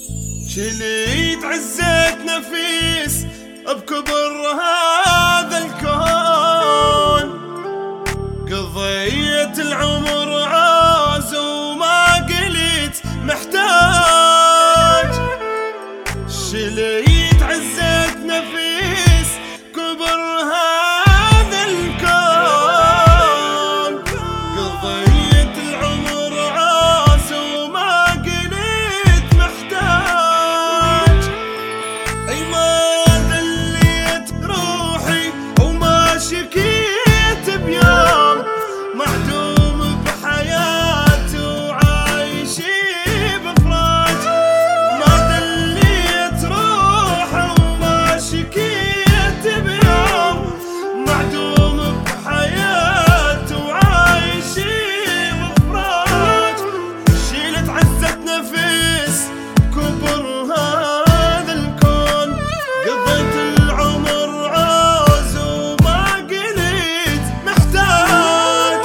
شليت عزت نفيس بكبر هذا الكون، قضيت العمر عاز وما قلت محتاج. شليت عزت نفيس كبر هذا الكون، قضيت العمر عاز وما قلت محتاج. اي ما دليت روحي وما شكيت بيوم، معدوم بحياته وعايشي بفراج. ما دليت روحي وما شكيت بيوم، معدوم بحياته وعايشي بفراج. شيلت عزت نفس كبر هذا الكون، قضيت العمر عاز وما قلت محتاج.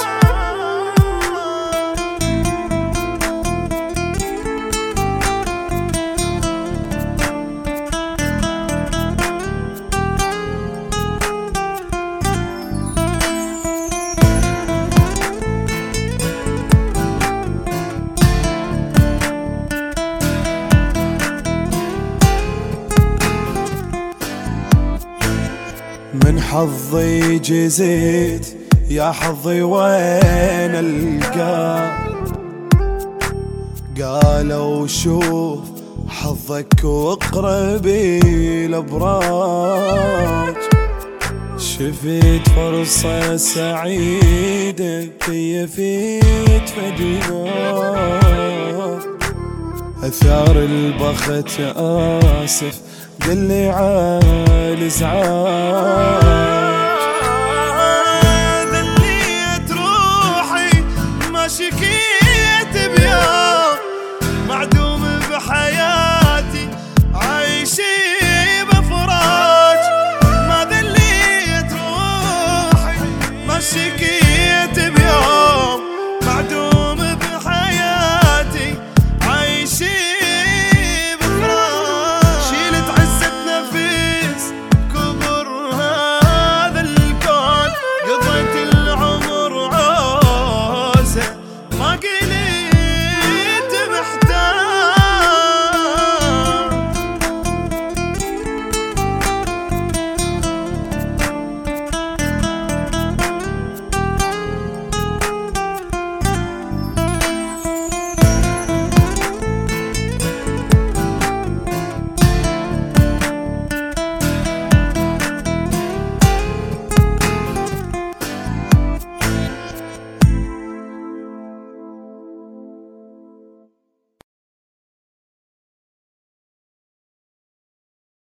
من حظي جزيت يا حظي وين القاه، قالوا شوف حظك واقربي الابراج. شفت فرصة سعيدة كيفيت فديها، اثار البخت اسف قل لي عال ازعاج. ذليت روحي ما شكيت بيوم، معدوم بحياتي